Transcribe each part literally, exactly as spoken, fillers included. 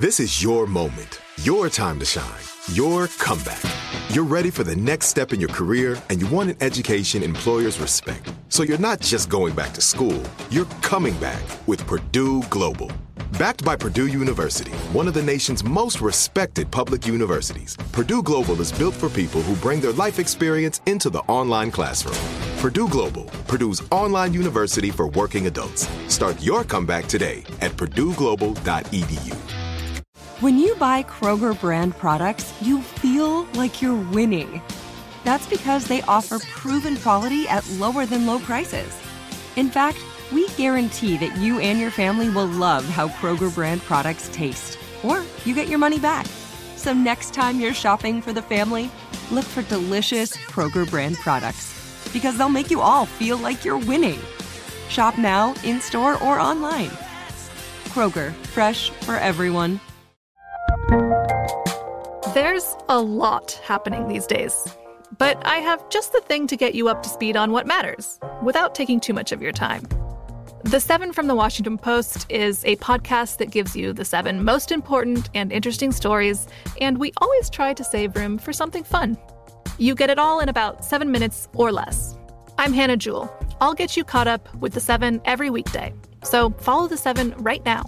This is your moment, your time to shine, your comeback. You're ready for the next step in your career, and you want an education employers respect. So you're not just going back to school, you're coming back with Purdue Global. Backed by Purdue University, one of the nation's most respected public universities, Purdue Global is built for people who bring their life experience into the online classroom. Purdue Global, Purdue's online university for working adults. Start your comeback today at purdue global dot e d u. When you buy Kroger brand products, you feel like you're winning. That's because they offer proven quality at lower than low prices. In fact, we guarantee that you and your family will love how Kroger brand products taste, or you get your money back. So next time you're shopping for the family, look for delicious Kroger brand products, because they'll make you all feel like you're winning. Shop now, in-store, or online. Kroger, fresh for everyone. There's a lot happening these days, but I have just the thing to get you up to speed on what matters, without taking too much of your time. The Seven from the Washington Post is a podcast that gives you the seven most important and interesting stories, and we always try to save room for something fun. You get it all in about seven minutes or less. I'm Hannah Jewell. I'll get you caught up with the Seven every weekday. So follow the Seven right now.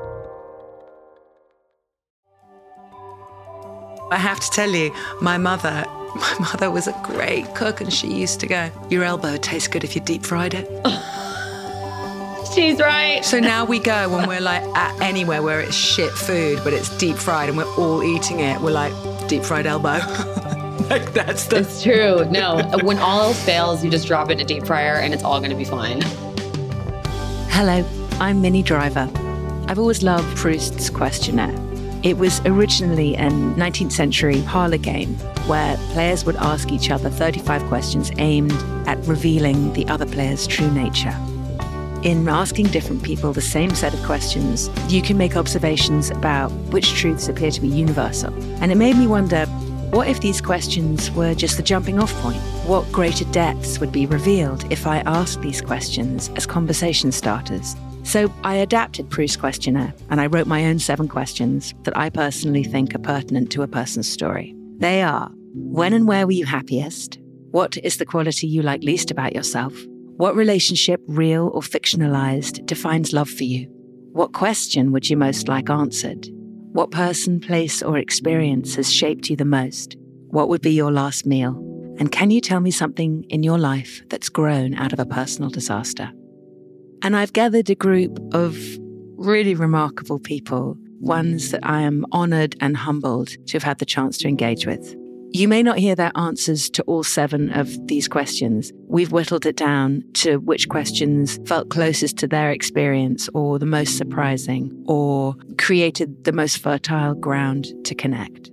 I have to tell you, my mother, my mother was a great cook, and she used to go, your elbow tastes good if you deep fried it. She's right. So now we go when we're like at anywhere where it's shit food, but it's deep fried and we're all eating it. We're like, deep fried elbow. Like that's the... It's true. No, when all else fails, you just drop it in a deep fryer and it's all going to be fine. Hello, I'm Minnie Driver. I've always loved Proust's questionnaire. It was originally a nineteenth century parlor game where players would ask each other thirty-five questions aimed at revealing the other player's true nature. In asking different people the same set of questions, you can make observations about which truths appear to be universal. And it made me wonder, what if these questions were just the jumping off point? What greater depths would be revealed if I asked these questions as conversation starters? So I adapted Proust's questionnaire, and I wrote my own seven questions that I personally think are pertinent to a person's story. They are, when and where were you happiest? What is the quality you like least about yourself? What relationship, real or fictionalized, defines love for you? What question would you most like answered? What person, place, or experience has shaped you the most? What would be your last meal? And can you tell me something in your life that's grown out of a personal disaster? And I've gathered a group of really remarkable people, ones that I am honored and humbled to have had the chance to engage with. You may not hear their answers to all seven of these questions. We've whittled it down to which questions felt closest to their experience or the most surprising or created the most fertile ground to connect.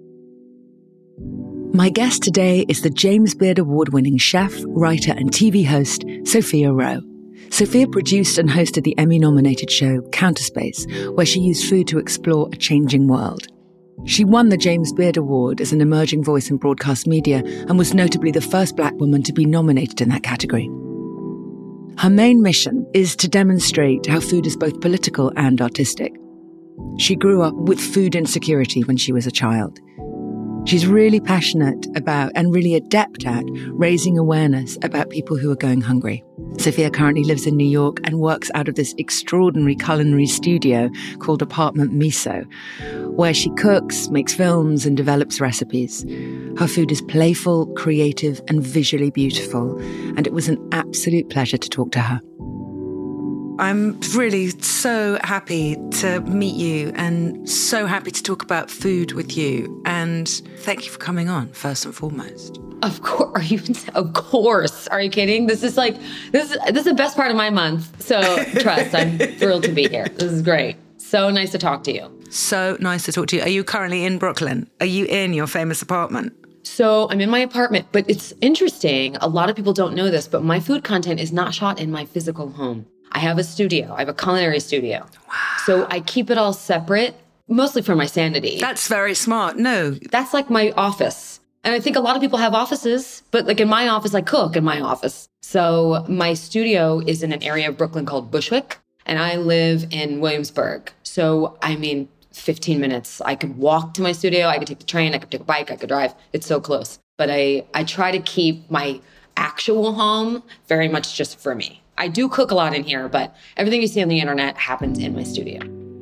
My guest today is the James Beard Award-winning chef, writer, and T V host, Sophia Roe. Sophia produced and hosted the Emmy-nominated show Counterspace, where she used food to explore a changing world. She won the James Beard Award as an emerging voice in broadcast media and was notably the first black woman to be nominated in that category. Her main mission is to demonstrate how food is both political and artistic. She grew up with food insecurity when she was a child. She's really passionate about and really adept at raising awareness about people who are going hungry. Sophia currently lives in New York and works out of this extraordinary culinary studio called Apartment Miso, where she cooks, makes films, and develops recipes. Her food is playful, creative, and visually beautiful, and it was an absolute pleasure to talk to her. I'm really so happy to meet you and so happy to talk about food with you. And thank you for coming on, first and foremost. Of course. Are you? Of course. Are you kidding? This is like this. Is, this is the best part of my month. So trust. I'm thrilled to be here. This is great. So nice to talk to you. So nice to talk to you. Are you currently in Brooklyn? Are you in your famous apartment? So I'm in my apartment, but it's interesting. A lot of people don't know this, but my food content is not shot in my physical home. I have a studio. I have a culinary studio. Wow. So I keep it all separate, mostly for my sanity. That's very smart. No. That's like my office. And I think a lot of people have offices, but like in my office, I cook in my office. So my studio is in an area of Brooklyn called Bushwick, and I live in Williamsburg. So, I mean, fifteen minutes. I could walk to my studio. I could take the train. I could take a bike. I could drive. It's so close. But I, I try to keep my actual home very much just for me. I do cook a lot in here, but everything you see on the internet happens in my studio.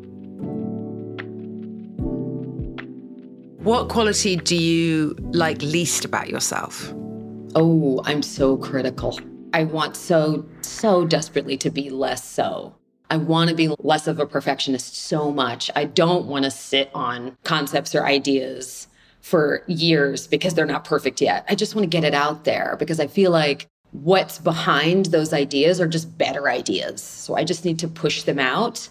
What quality do you like least about yourself? Oh, I'm so critical. I want so, so desperately to be less so. I want to be less of a perfectionist so much. I don't want to sit on concepts or ideas for years because they're not perfect yet. I just want to get it out there because I feel like what's behind those ideas are just better ideas. So I just need to push them out,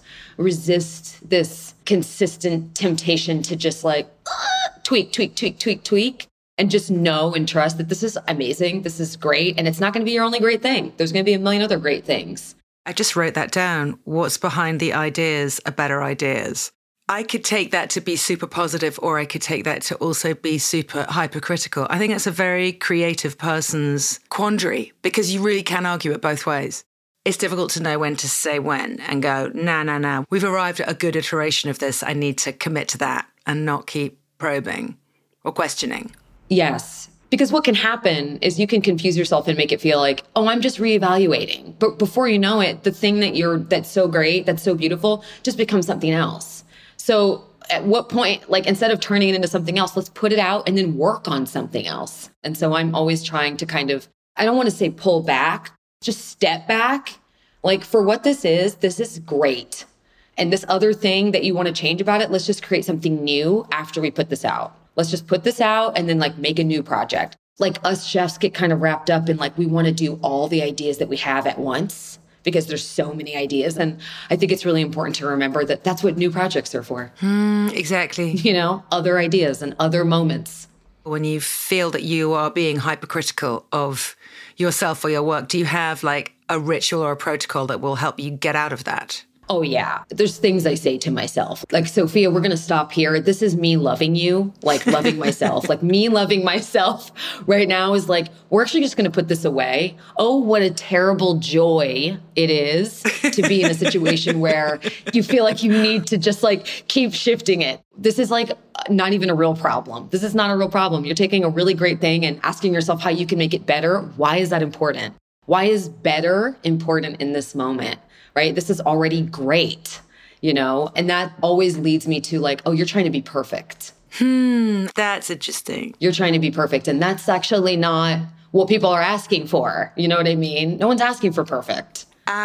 resist this consistent temptation to just like uh, tweak, tweak, tweak, tweak, tweak, and just know and trust that this is amazing. This is great. And it's not going to be your only great thing. There's going to be a million other great things. I just wrote that down. What's behind the ideas are better ideas. I could take that to be super positive, or I could take that to also be super hypercritical. I think it's a very creative person's quandary because you really can argue it both ways. It's difficult to know when to say when and go, nah, nah, nah. We've arrived at a good iteration of this. I need to commit to that and not keep probing or questioning. Yes. Because what can happen is you can confuse yourself and make it feel like, oh, I'm just reevaluating. But before you know it, the thing that you're, that's so great, that's so beautiful, just becomes something else. So at what point, like instead of turning it into something else, let's put it out and then work on something else. And so I'm always trying to kind of, I don't want to say pull back, just step back. Like for what this is, this is great. And this other thing that you want to change about it, let's just create something new after we put this out. Let's just put this out and then like make a new project. Like us chefs get kind of wrapped up in like, we want to do all the ideas that we have at once because there's so many ideas. And I think it's really important to remember that that's what new projects are for. Mm, exactly. You know, other ideas and other moments. When you feel that you are being hypercritical of yourself or your work, do you have like a ritual or a protocol that will help you get out of that? Oh, yeah. There's things I say to myself. Like, Sophia, we're going to stop here. This is me loving you, like loving myself. Like me loving myself right now is like, we're actually just going to put this away. Oh, what a terrible joy it is to be in a situation where you feel like you need to just like keep shifting it. This is like not even a real problem. This is not a real problem. You're taking a really great thing and asking yourself how you can make it better. Why is that important? Why is better important in this moment? Right? This is already great, you know? And that always leads me to like, oh, you're trying to be perfect. Hmm, that's interesting. You're trying to be perfect. And that's actually not what people are asking for. You know what I mean? No one's asking for perfect.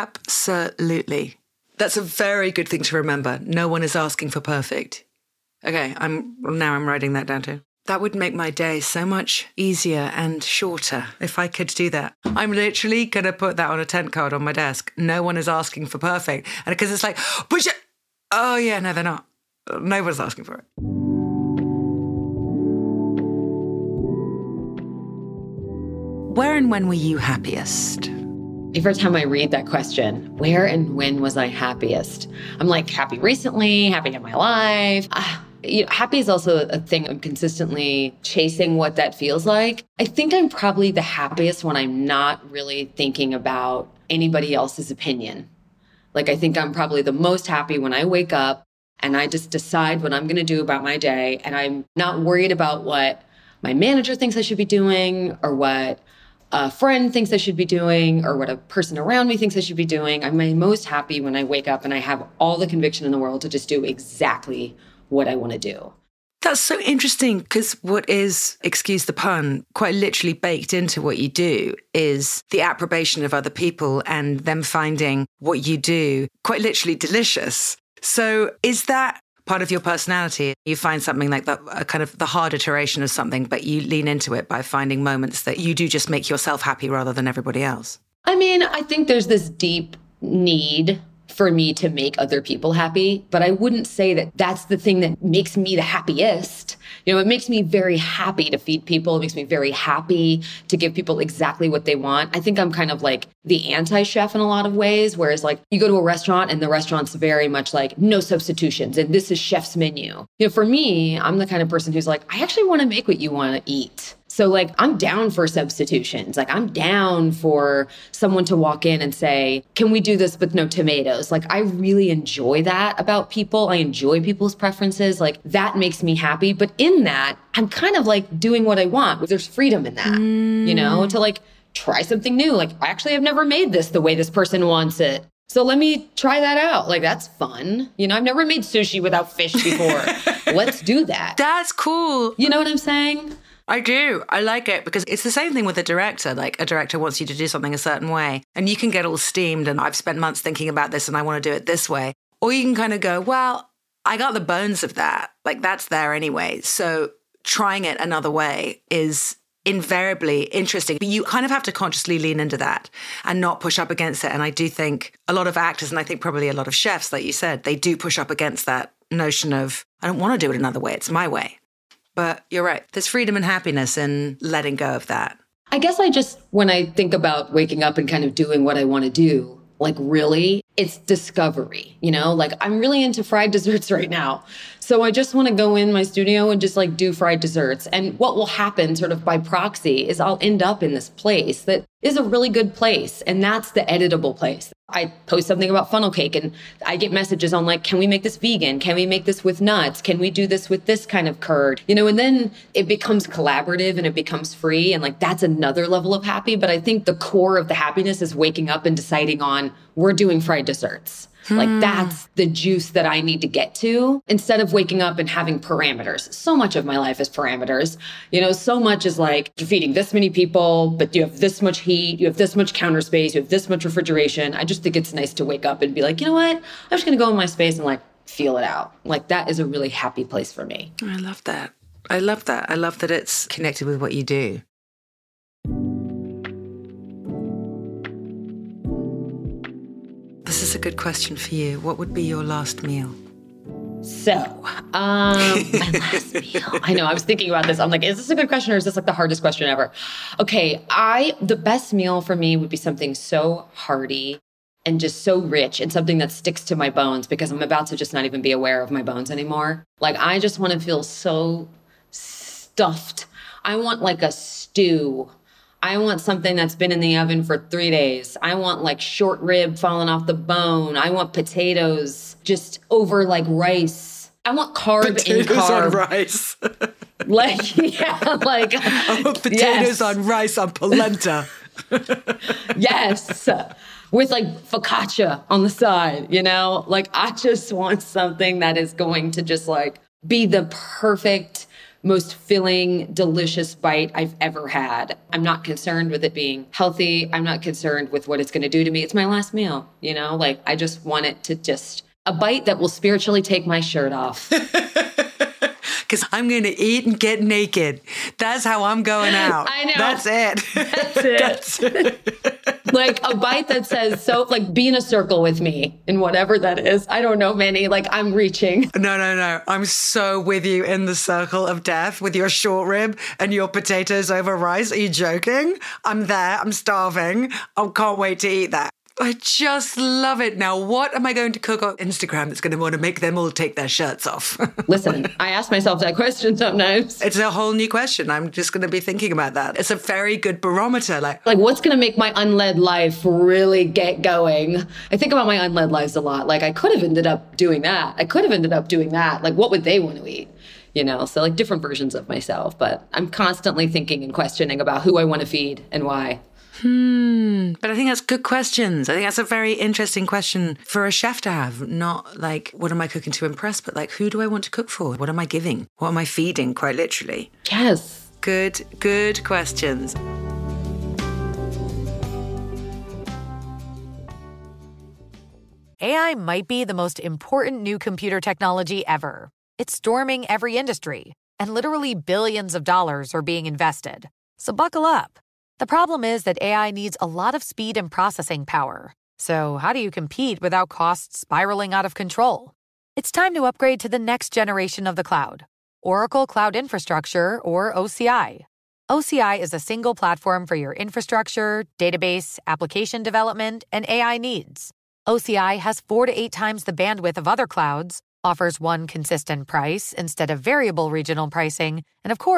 Absolutely. That's a very good thing to remember. No one is asking for perfect. Okay, I'm now I'm writing that down too. That would make my day so much easier and shorter if I could do that. I'm literally going to put that on a tent card on my desk. No one is asking for perfect. And because it's like, but you, oh yeah, no, they're not. No one's asking for it. Where and when were you happiest? Every time I read that question, where and when was I happiest? I'm like, happy recently, happy in my life. Ah. You know, happy is also a thing I'm consistently chasing what that feels like. I think I'm probably the happiest when I'm not really thinking about anybody else's opinion. Like, I think I'm probably the most happy when I wake up and I just decide what I'm going to do about my day. And I'm not worried about what my manager thinks I should be doing or what a friend thinks I should be doing or what a person around me thinks I should be doing. I'm my most happy when I wake up and I have all the conviction in the world to just do exactly what I want to do. That's so interesting because what is, excuse the pun, quite literally baked into what you do is the approbation of other people and them finding what you do quite literally delicious. So is that part of your personality? You find something like that, a kind of the hard iteration of something, but you lean into it by finding moments that you do just make yourself happy rather than everybody else? I mean, I think there's this deep need for me to make other people happy, but I wouldn't say that that's the thing that makes me the happiest. You know, it makes me very happy to feed people. It makes me very happy to give people exactly what they want. I think I'm kind of like the anti-chef in a lot of ways, whereas like you go to a restaurant and the restaurant's very much like no substitutions and this is chef's menu. You know, for me, I'm the kind of person who's like, I actually want to make what you want to eat. So like, I'm down for substitutions. Like I'm down for someone to walk in and say, can we do this with no tomatoes? Like I really enjoy that about people. I enjoy people's preferences. Like that makes me happy. But in that, I'm kind of like doing what I want. There's freedom in that, mm. you know, to like try something new. Like actually, I've never made this the way this person wants it. So let me try that out. Like, that's fun. You know, I've never made sushi without fish before. Let's do that. That's cool. You know what I'm saying? I do. I like it because it's the same thing with a director. Like a director wants you to do something a certain way and you can get all steamed and I've spent months thinking about this and I want to do it this way. Or you can kind of go, well, I got the bones of that. Like that's there anyway. So trying it another way is invariably interesting, but you kind of have to consciously lean into that and not push up against it. And I do think a lot of actors, and I think probably a lot of chefs, like you said, they do push up against that notion of, I don't want to do it another way. It's my way. But you're right. There's freedom and happiness in letting go of that. I guess I just, when I think about waking up and kind of doing what I want to do, like really, it's discovery, you know, like I'm really into fried desserts right now. So I just want to go in my studio and just like do fried desserts. And what will happen sort of by proxy is I'll end up in this place that is a really good place. And that's the editable place. I post something about funnel cake and I get messages on like, can we make this vegan? Can we make this with nuts? Can we do this with this kind of curd? You know, and then it becomes collaborative and it becomes free. And like, that's another level of happy. But I think the core of the happiness is waking up and deciding on, we're doing fried desserts. Hmm. Like that's the juice that I need to get to instead of waking up and having parameters. So much of my life is parameters. You know, so much is like you're feeding this many people, but you have this much heat, you have this much counter space, you have this much refrigeration. I just think it's nice to wake up and be like, you know what? I'm just going to go in my space and like feel it out. Like that is a really happy place for me. I love that. I love that. I love that it's connected with what you do. This is a good question for you. What would be your last meal? So, um, my last meal. I know, I was thinking about this. I'm like, is this a good question or is this like the hardest question ever? Okay, I, the best meal for me would be something so hearty and just so rich and something that sticks to my bones because I'm about to just not even be aware of my bones anymore. Like, I just want to feel so stuffed. I want like a stew. I want something that's been in the oven for three days. I want like short rib falling off the bone. I want potatoes just over like rice. I want carb potatoes in carb. on rice. Like, yeah, like. I want potatoes yes. on rice on polenta. Yes. With like focaccia on the side, you know? Like, I just want something that is going to just like be the perfect, most filling, delicious bite I've ever had. I'm not concerned with it being healthy. I'm not concerned with what it's going to do to me. It's my last meal, you know? Like, I just want it to just, a bite that will spiritually take my shirt off. Because I'm going to eat and get naked. That's how I'm going out. I know. That's it. That's it. That's it. Like a bite that says, so like be in a circle with me in whatever that is. I don't know, Manny, like I'm reaching. No, no, no. I'm so with you in the circle of death with your short rib and your potatoes over rice. Are you joking? I'm there. I'm starving. I can't wait to eat that. I just love it. Now, what am I going to cook on Instagram that's going to want to make them all take their shirts off? Listen, I ask myself that question sometimes. It's a whole new question. I'm just going to be thinking about that. It's a very good barometer. Like, like what's going to make my unled life really get going? I think about my unled lives a lot. Like, I could have ended up doing that. I could have ended up doing that. Like, what would they want to eat? You know, so like different versions of myself. But I'm constantly thinking and questioning about who I want to feed and why. Hmm. But I think that's good questions. I think that's a very interesting question for a chef to have. Not like, what am I cooking to impress? But like, who do I want to cook for? What am I giving? What am I feeding, quite literally? Yes. Good, good questions. A I might be the most important new computer technology ever. It's storming every industry, and literally billions of dollars are being invested. So buckle up. The problem is that A I needs a lot of speed and processing power. So how do you compete without costs spiraling out of control? It's time to upgrade to the next generation of the cloud, Oracle Cloud Infrastructure, or O C I. O C I is a single platform for your infrastructure, database, application development, and A I needs. O C I has four to eight times the bandwidth of other clouds, offers one consistent price instead of variable regional pricing, and of course,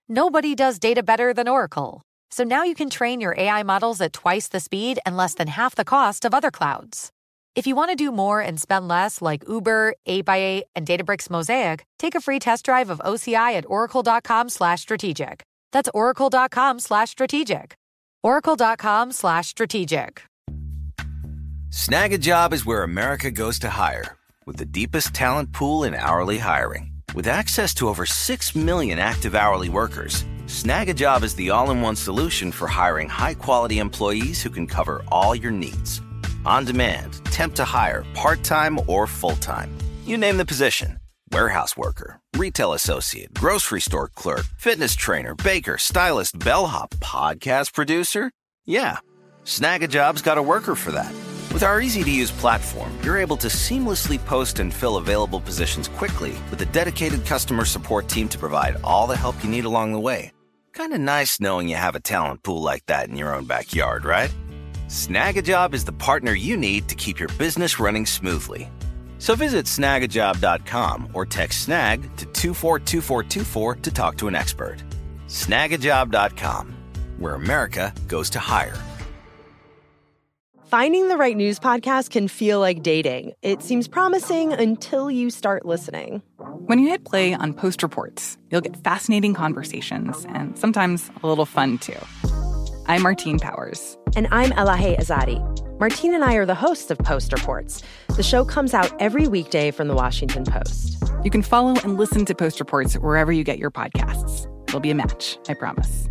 Nobody does data better than Oracle. So now you can train your A I models at twice the speed and less than half the cost of other clouds. If you want to do more and spend less like Uber, eight by eight, and Databricks Mosaic, take a free test drive of O C I at oracle.com slash strategic. That's oracle.com slash strategic. oracle.com slash strategic. Snag a Job is where America goes to hire, with the deepest talent pool in hourly hiring. With access to over six million active hourly workers, Snag a Job is the all-in-one solution for hiring high-quality employees who can cover all your needs. On demand, temp to hire, part-time or full-time. You name the position. Warehouse worker, retail associate, grocery store clerk, fitness trainer, baker, stylist, bellhop, podcast producer. Yeah, Snag a Job's got a worker for that. With our easy-to-use platform, you're able to seamlessly post and fill available positions quickly with a dedicated customer support team to provide all the help you need along the way. Kind of nice knowing you have a talent pool like that in your own backyard, right? Snag a Job is the partner you need to keep your business running smoothly. So visit snag a job dot com or text snag to two four two four two four to talk to an expert. snag a job dot com, where America goes to hire. Finding the right news podcast can feel like dating. It seems promising until you start listening. When you hit play on Post Reports, you'll get fascinating conversations and sometimes a little fun, too. I'm Martine Powers. And I'm Elahe Azadi. Martine and I are the hosts of Post Reports. The show comes out every weekday from the Washington Post. You can follow and listen to Post Reports wherever you get your podcasts. It'll be a match, I promise.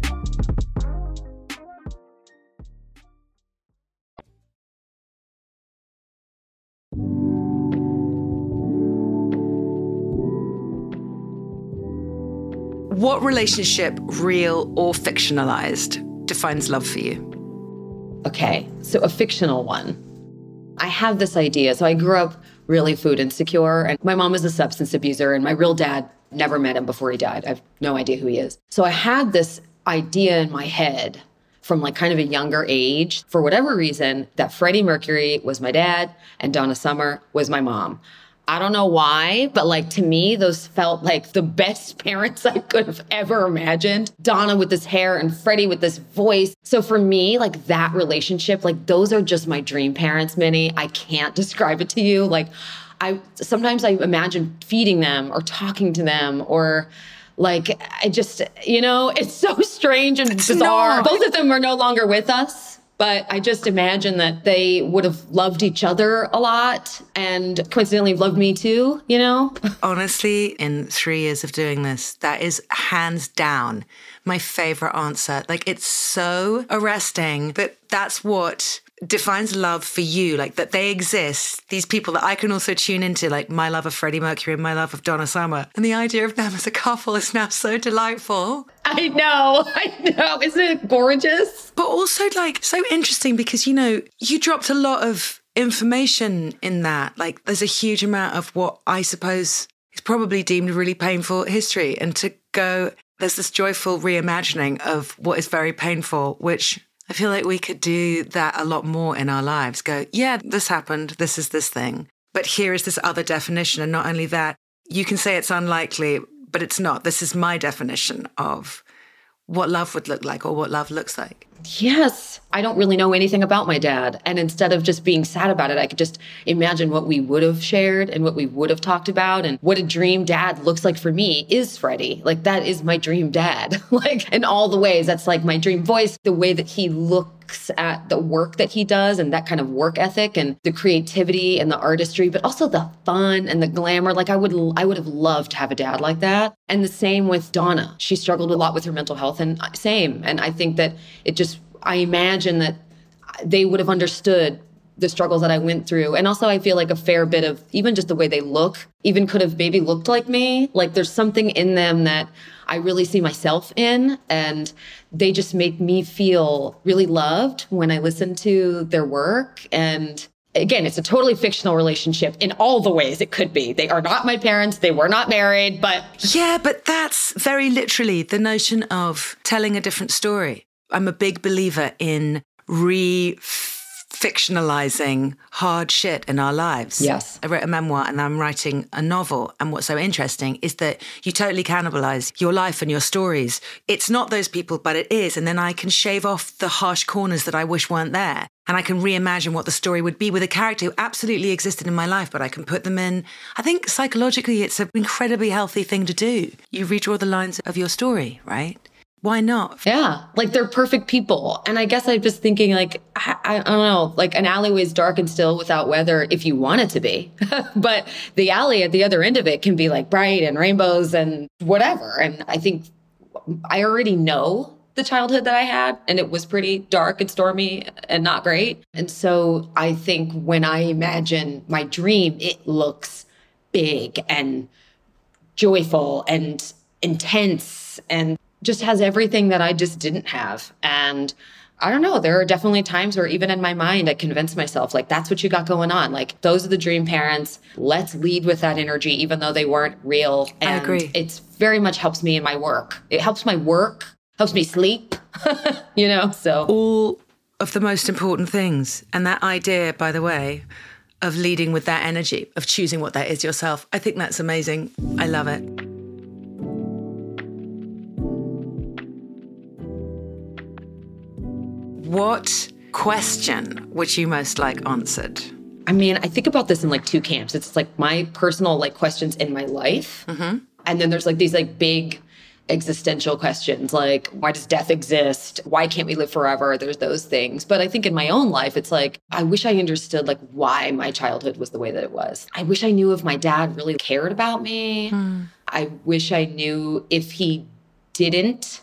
What relationship, real or fictionalized, defines love for you? Okay, so a fictional one. I have this idea. So I grew up really food insecure, and my mom was a substance abuser, and my real dad, never met him before he died. I have no idea who he is. So I had this idea in my head from like kind of a younger age, for whatever reason, that Freddie Mercury was my dad and Donna Summer was my mom. I don't know why, but like to me, those felt like the best parents I could have ever imagined. Donna with this hair and Freddie with this voice. So for me, like that relationship, like those are just my dream parents, Minnie. I can't describe it to you. Like I sometimes I imagine feeding them or talking to them or like I just, you know, it's so strange and bizarre. No. Both of them are no longer with us. But I just imagine that they would have loved each other a lot and coincidentally loved me too, you know? Honestly, in three years of doing this, that is hands down my favorite answer. Like, it's so arresting that that's what defines love for you, like that they exist, these people that I can also tune into, like my love of Freddie Mercury and my love of Donna Summer. And the idea of them as a couple is now so delightful. I know, I know. Isn't it gorgeous? But also like so interesting because, you know, you dropped a lot of information in that. Like there's a huge amount of what I suppose is probably deemed really painful history. And to go, there's this joyful reimagining of what is very painful, which I feel like we could do that a lot more in our lives. Go, yeah, this happened. This is this thing. But here is this other definition. And not only that, you can say it's unlikely, but it's not. This is my definition of what love would look like or what love looks like. Yes. I don't really know anything about my dad. And instead of just being sad about it, I could just imagine what we would have shared and what we would have talked about. And what a dream dad looks like for me is Freddie. Like that is my dream dad. Like in all the ways, that's like my dream voice, the way that he looks at the work that he does and that kind of work ethic and the creativity and the artistry, but also the fun and the glamour. Like I would, I would have loved to have a dad like that. And the same with Donna. She struggled a lot with her mental health and same. And I think that it just, I imagine that they would have understood the struggles that I went through. And also I feel like a fair bit of even just the way they look even could have maybe looked like me. Like there's something in them that I really see myself in. And they just make me feel really loved when I listen to their work. And again, it's a totally fictional relationship in all the ways it could be. They are not my parents. They were not married, but... Yeah, but that's very literally the notion of telling a different story. I'm a big believer in reframing fictionalizing hard shit in our lives. Yes. I wrote a memoir and I'm writing a novel. And what's so interesting is that you totally cannibalize your life and your stories. It's not those people, but it is. And then I can shave off the harsh corners that I wish weren't there. And I can reimagine what the story would be with a character who absolutely existed in my life, but I can put them in. I think psychologically, it's an incredibly healthy thing to do. You redraw the lines of your story, right? Why not? Yeah, like they're perfect people. And I guess I'm just thinking like, I, I don't know, like an alleyway is dark and still without weather if you want it to be. But the alley at the other end of it can be like bright and rainbows and whatever. And I think I already know the childhood that I had, and it was pretty dark and stormy and not great. And so I think when I imagine my dream, it looks big and joyful and intense and just has everything that I just didn't have. And I don't know, there are definitely times where even in my mind, I convince myself, like, that's what you got going on. Like, those are the dream parents. Let's lead with that energy, even though they weren't real. And I agree. It's very much helps me in my work. It helps my work, helps me sleep, you know, so. All of the most important things. And that idea, by the way, of leading with that energy, of choosing what that is yourself, I think that's amazing. I love it. What question would you most like answered? I mean, I think about this in like two camps. It's like my personal like questions in my life. Mm-hmm. And then there's like these like big existential questions like, why does death exist? Why can't we live forever? There's those things. But I think in my own life, it's like, I wish I understood like why my childhood was the way that it was. I wish I knew if my dad really cared about me. Hmm. I wish I knew if he didn't,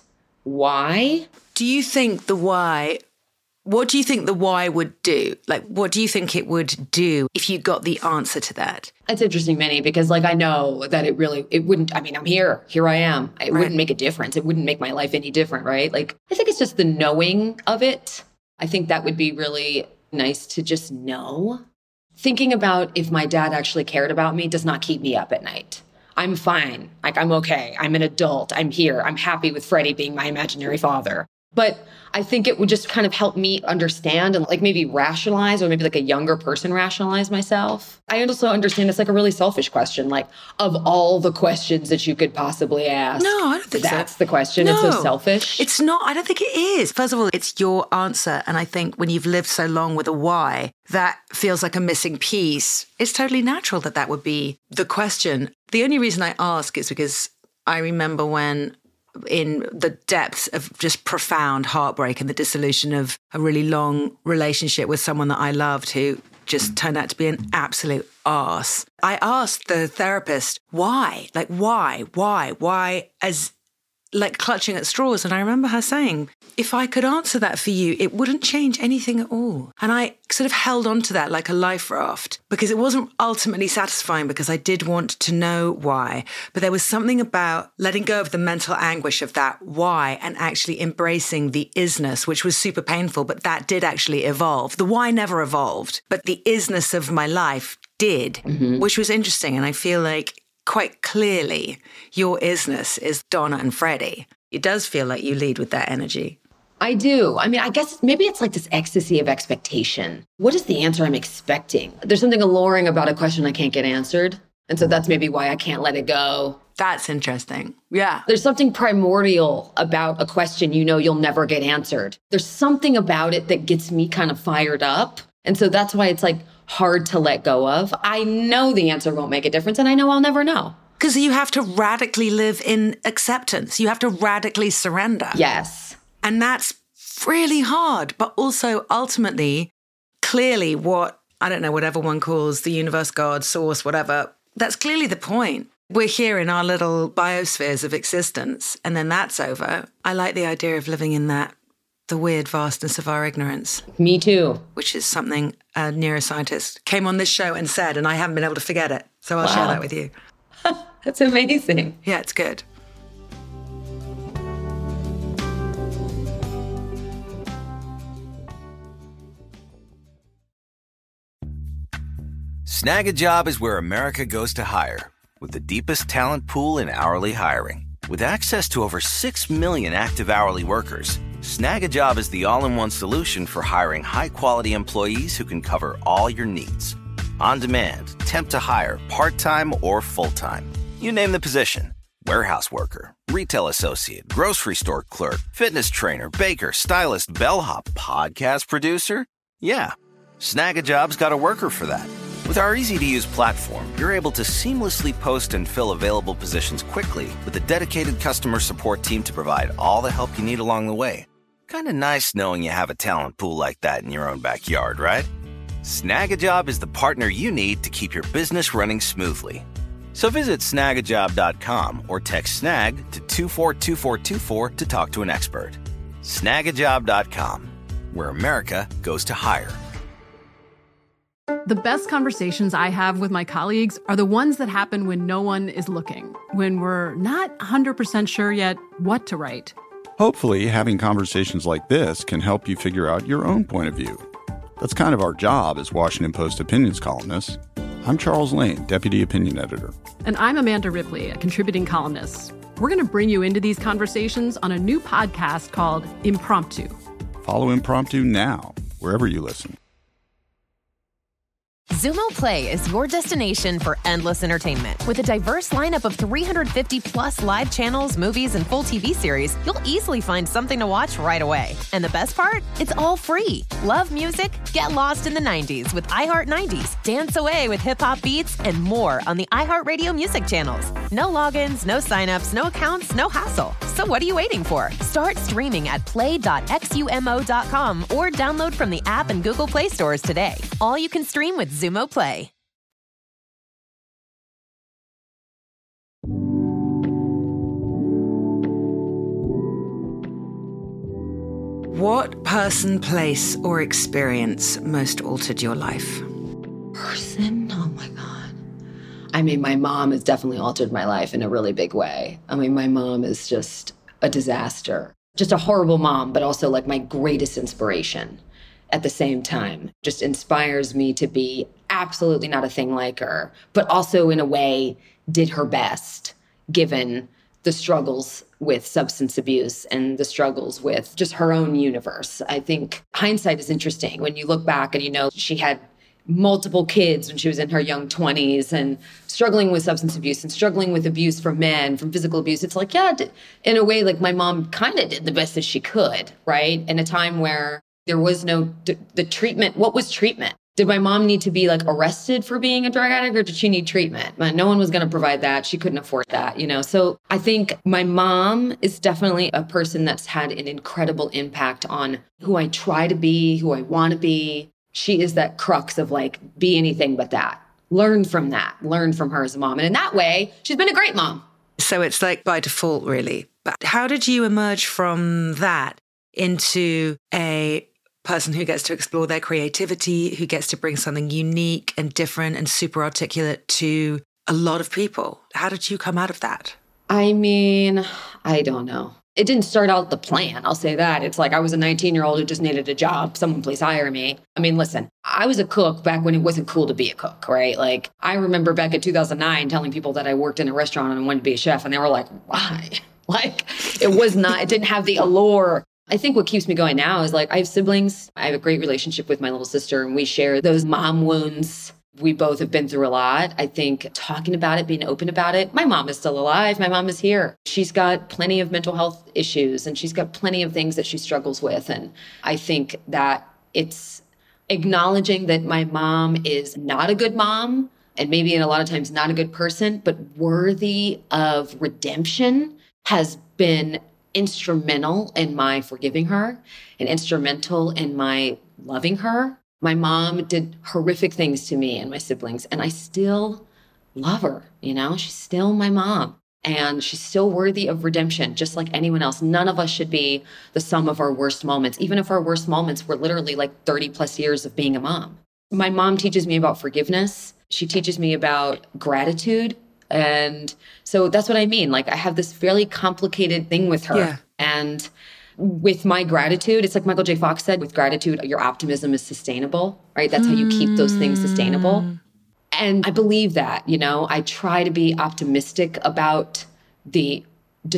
why. Do you think the why... What do you think the why would do? Like, what do you think it would do if you got the answer to that? It's interesting, Minnie, because like I know that it really, it wouldn't, I mean, I'm here, here I am. It right. wouldn't make a difference. It wouldn't make my life any different, right? Like, I think it's just the knowing of it. I think that would be really nice to just know. Thinking about if my dad actually cared about me does not keep me up at night. I'm fine. Like, I'm okay. I'm an adult. I'm here. I'm happy with Freddie being my imaginary father. But I think it would just kind of help me understand and like maybe rationalize, or maybe like a younger person rationalize myself. I also understand it's like a really selfish question, like of all the questions that you could possibly ask. No, I don't think that's so. That's the question. No, it's so selfish. It's not. I don't think it is. First of all, it's your answer. And I think when you've lived so long with a why, that feels like a missing piece. It's totally natural that that would be the question. The only reason I ask is because I remember when in the depths of just profound heartbreak and the dissolution of a really long relationship with someone that I loved who just turned out to be an absolute arse. I asked the therapist, why? Like, why? Why? Why? As like clutching at straws. And I remember her saying, if I could answer that for you, it wouldn't change anything at all. And I sort of held on to that like a life raft because it wasn't ultimately satisfying because I did want to know why. But there was something about letting go of the mental anguish of that why and actually embracing the isness, which was super painful, but that did actually evolve. The why never evolved, but the isness of my life did, mm-hmm. which was interesting. And I feel like quite clearly, your isness is Donna and Freddie. It does feel like you lead with that energy. I do. I mean, I guess maybe it's like this ecstasy of expectation. What is the answer I'm expecting? There's something alluring about a question I can't get answered. And so that's maybe why I can't let it go. That's interesting. Yeah. There's something primordial about a question you know you'll never get answered. There's something about it that gets me kind of fired up. And so that's why it's like hard to let go of. I know the answer won't make a difference, and I know I'll never know. Because you have to radically live in acceptance. You have to radically surrender. Yes. And that's really hard, but also ultimately, clearly what, I don't know, whatever one calls the universe, God, source, whatever, that's clearly the point. We're here in our little biospheres of existence, and then that's over. I like the idea of living in that, the weird vastness of our ignorance. Me too. Which is something a neuroscientist came on this show and said, and I haven't been able to forget it. So I'll wow. share that with you. That's amazing. Yeah, it's good. Snag a Job is where America goes to hire, with the deepest talent pool in hourly hiring. With access to over six million active hourly workers, Snag a Job is the all-in-one solution for hiring high-quality employees who can cover all your needs. On demand, temp to hire, part-time or full-time. You name the position. Warehouse worker, retail associate, grocery store clerk, fitness trainer, baker, stylist, bellhop, podcast producer. Yeah, Snag a Job's got a worker for that. With our easy-to-use platform, you're able to seamlessly post and fill available positions quickly with a dedicated customer support team to provide all the help you need along the way. Kind of nice knowing you have a talent pool like that in your own backyard, right? Snag a Job is the partner you need to keep your business running smoothly. So visit snag a job dot com or text snag to two four two four two four to talk to an expert. snag a job dot com, where America goes to hire. The best conversations I have with my colleagues are the ones that happen when no one is looking, when we're not one hundred percent sure yet what to write. Hopefully, having conversations like this can help you figure out your own point of view. That's kind of our job as Washington Post opinions columnists. I'm Charles Lane, Deputy Opinion Editor. And I'm Amanda Ripley, a contributing columnist. We're going to bring you into these conversations on a new podcast called Impromptu. Follow Impromptu now, wherever you listen. Xumo Play is your destination for endless entertainment. With a diverse lineup of three hundred fifty plus live channels, movies, and full T V series, you'll easily find something to watch right away. And the best part? It's all free. Love music? Get lost in the nineties with iHeart nineties. Dance away with hip-hop beats and more on the iHeartRadio music channels. No logins, no signups, no accounts, no hassle. So what are you waiting for? Start streaming at play dot xumo dot com or download from the app and Google Play stores today. All you can stream with Xumo Play. What person, place, or experience most altered your life? Person? Oh my God. I mean, my mom has definitely altered my life in a really big way. I mean, my mom is just a disaster. Just a horrible mom, but also like my greatest inspiration at the same time. Just inspires me to be absolutely not a thing like her, but also in a way did her best given the struggles with substance abuse and the struggles with just her own universe. I think hindsight is interesting when you look back and you know she had multiple kids when she was in her young twenties and struggling with substance abuse and struggling with abuse from men, from physical abuse. It's like, yeah, in a way, like my mom kind of did the best that she could, right? In a time where there was no, the treatment, what was treatment? Did my mom need to be like arrested for being a drug addict or did she need treatment? No one was going to provide that. She couldn't afford that, you know? So I think my mom is definitely a person that's had an incredible impact on who I try to be, who I want to be. She is that crux of like, be anything but that. Learn from that. Learn from her as a mom. And in that way, she's been a great mom. So it's like by default, really. But how did you emerge from that into a person who gets to explore their creativity, who gets to bring something unique and different and super articulate to a lot of people? How did you come out of that? I mean, I don't know. It didn't start out the plan, I'll say that. It's like I was a nineteen-year-old who just needed a job. Someone please hire me. I mean, listen, I was a cook back when it wasn't cool to be a cook, right? Like, I remember back in two thousand nine telling people that I worked in a restaurant and wanted to be a chef, and they were like, why? Like, it was not, it didn't have the allure. I think what keeps me going now is like, I have siblings. I have a great relationship with my little sister, and we share those mom wounds. We both have been through a lot. I think talking about it, being open about it. My mom is still alive. My mom is here. She's got plenty of mental health issues and she's got plenty of things that she struggles with. And I think that it's acknowledging that my mom is not a good mom and maybe in a lot of times not a good person, but worthy of redemption has been instrumental in my forgiving her and instrumental in my loving her. My mom did horrific things to me and my siblings, and I still love her, you know? She's still my mom, and she's still worthy of redemption, just like anyone else. None of us should be the sum of our worst moments, even if our worst moments were literally like thirty plus years of being a mom. My mom teaches me about forgiveness. She teaches me about gratitude. And so that's what I mean. Like, I have this fairly complicated thing with her. Yeah. And with my gratitude, it's like Michael J. Fox said, with gratitude, your optimism is sustainable, right? That's how you keep those things sustainable. And I believe that, you know, I try to be optimistic about the just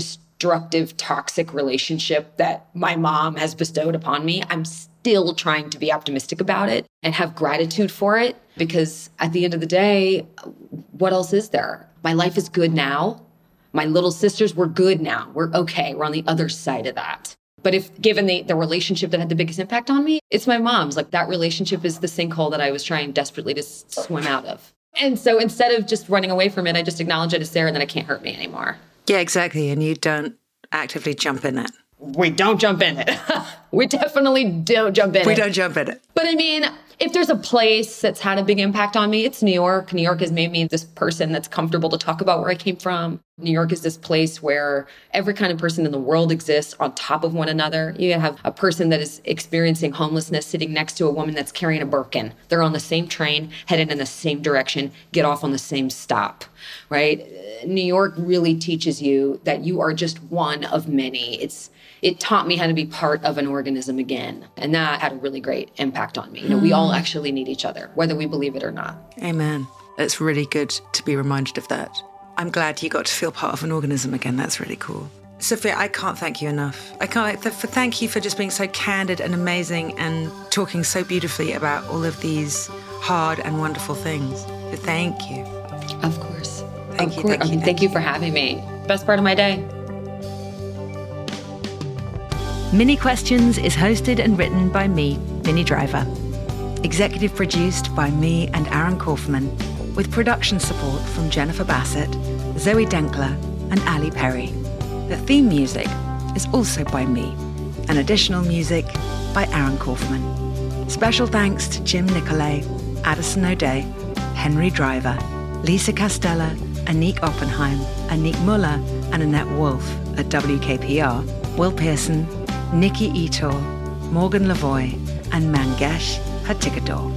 destructive, toxic relationship that my mom has bestowed upon me, I'm still trying to be optimistic about it and have gratitude for it, because at the end of the day, what else is there? My life is good now. My little sisters, we're good now. We're okay. We're on the other side of that. But if given the, the relationship that had the biggest impact on me, it's my mom's. Like, that relationship is the sinkhole that I was trying desperately to s- swim out of. And so instead of just running away from it, I just acknowledge it is there and that it can't hurt me anymore. Yeah, exactly. And you don't actively jump in it. We don't jump in it. We definitely don't jump in we it. We don't jump in it. But I mean, if there's a place that's had a big impact on me, it's New York. New York has made me this person that's comfortable to talk about where I came from. New York is this place where every kind of person in the world exists on top of one another. You have a person that is experiencing homelessness sitting next to a woman that's carrying a Birkin. They're on the same train, headed in the same direction, get off on the same stop, right? New York really teaches you that you are just one of many. It's It taught me how to be part of an organism again. And that had a really great impact on me. You know, we all actually need each other, whether we believe it or not. Amen. It's really good to be reminded of that. I'm glad you got to feel part of an organism again. That's really cool. Sophia, I can't thank you enough. I can't th- for thank you for just being so candid and amazing and talking so beautifully about all of these hard and wonderful things. So thank you. Of course. Thank of you. Course. Thank you. Thank, thank you for having me. Best part of my day. Mini Questions is hosted and written by me, Minnie Driver. Executive produced by me and Aaron Kaufman, with production support from Jennifer Bassett, Zoe Denkler, and Ali Perry. The theme music is also by me, and additional music by Aaron Kaufman. Special thanks to Jim Nicolay, Addison O'Day, Henry Driver, Lisa Castella, Anik Oppenheim, Anik Muller, and Annette Wolf at W K P R, Will Pearson, Nikki Etor, Morgan Lavoie, and Mangesh Hatikador.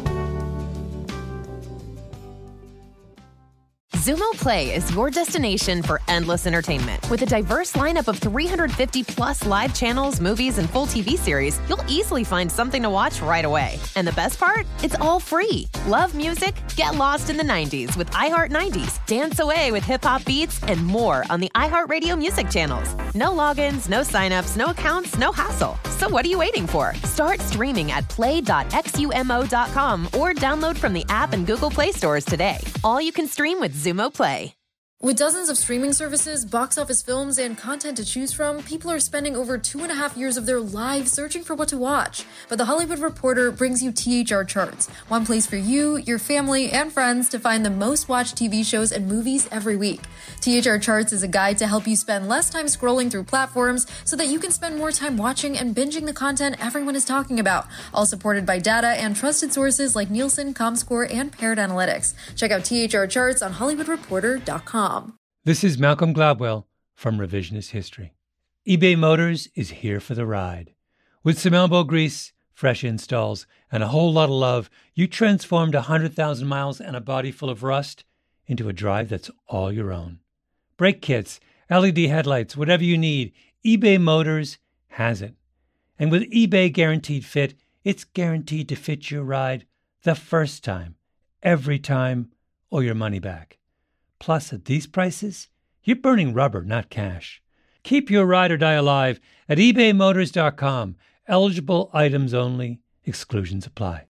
Xumo Play is your destination for endless entertainment. With a diverse lineup of three hundred fifty plus live channels, movies, and full T V series, you'll easily find something to watch right away. And the best part? It's all free. Love music? Get lost in the nineties with iHeart nineties, dance away with hip-hop beats, and more on the iHeartRadio music channels. No logins, no signups, no accounts, no hassle. So what are you waiting for? Start streaming at play dot xumo dot com or download from the app and Google Play stores today. All you can stream with Xumo Play. With dozens of streaming services, box office films, and content to choose from, people are spending over two and a half years of their lives searching for what to watch. But The Hollywood Reporter brings you T H R Charts, one place for you, your family, and friends to find the most watched T V shows and movies every week. T H R Charts is a guide to help you spend less time scrolling through platforms so that you can spend more time watching and binging the content everyone is talking about, all supported by data and trusted sources like Nielsen, Comscore, and Paired Analytics. Check out T H R Charts on hollywood reporter dot com. This is Malcolm Gladwell from Revisionist History. eBay Motors is here for the ride. With some elbow grease, fresh installs, and a whole lot of love, you transformed one hundred thousand miles and a body full of rust into a drive that's all your own. Brake kits, L E D headlights, whatever you need, eBay Motors has it. And with eBay Guaranteed Fit, it's guaranteed to fit your ride the first time, every time, or your money back. Plus, at these prices, you're burning rubber, not cash. Keep your ride or die alive at ebay motors dot com. Eligible items only. Exclusions apply.